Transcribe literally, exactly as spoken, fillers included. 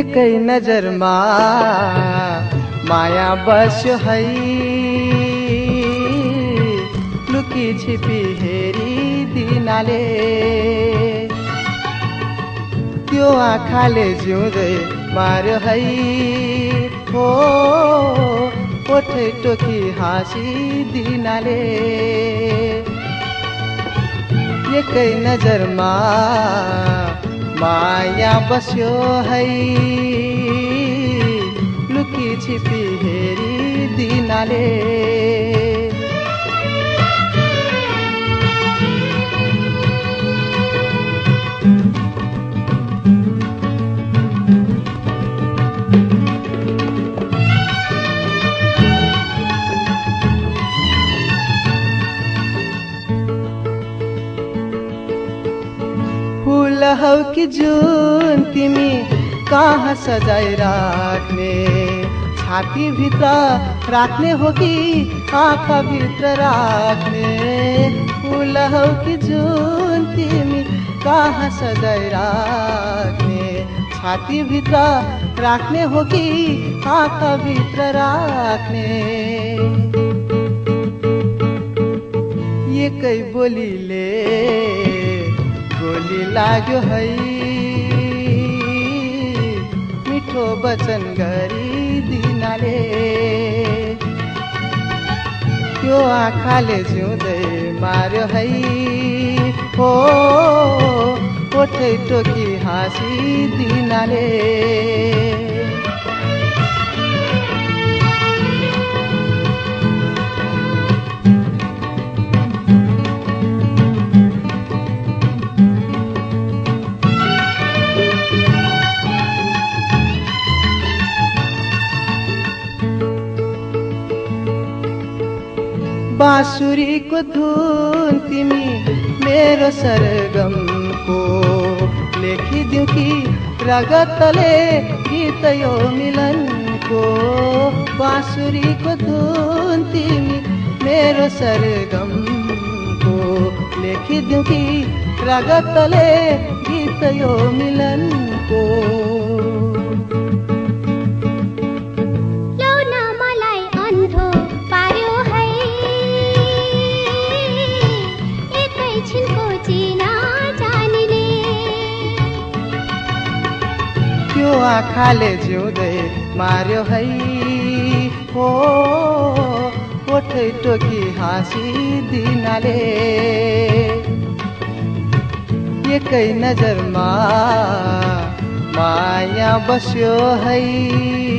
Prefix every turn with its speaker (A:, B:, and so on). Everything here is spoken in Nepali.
A: एकै नजरमा माया बस्यो है, लुकी छिपी हेरी दिनाले त्यो आँखाले जिउँदै मार्यो है। हो ओठै टोकी हाँसी दिनाले एकै नजरमा माया बस्यो है, लुकी छिपी हेरी दिनाले फूल हौ कि जुन तिमी कहाँ सजाइ राख्ने, छाती भित्र राख्ने हो कि आँखा भित्र राख्ने। फूल हौ कि जुन तिमी कहाँ सजाइ राख्ने, छाती भित्र राख्ने हो कि आँखा भित्र राख्ने। एकै बोलीले गोली लाग्यो है, मिठो वचन गरी दिनाले त्यो आँखाले जिउँदै मार्यो है। हो ओठै टोकी हाँसी दिनाले बाँसुरीको धुन तिमी मेरो सरगमको, लेखिदिऊ कि रगतले गीत यो मिलनको। बाँसुरीको धुन तिमी मेरो सरगमको, लेखिदिऊ कि रगतले गीत यो मिलनको। त्यो आँखाले जिउँदै मार्यो है। हो ओठै टोकी हाँसी दिनाले एकै नजरमा माया बस्यो है।